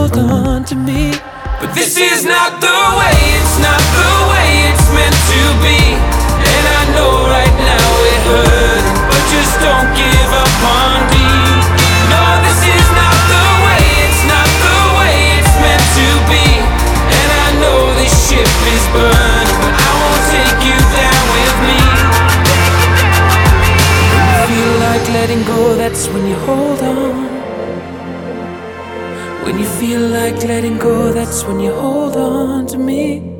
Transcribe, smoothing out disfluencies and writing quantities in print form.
hold on to me. But this is not the way, it's not the way it's meant to be. And I know right now it hurt, but just don't give up on me. No, this is not the way, it's not the way it's meant to be. And I know this ship is burned, but I won't take you down with me. When you feel like letting go, that's when you hold on. When you feel like letting go, that's when you hold on to me.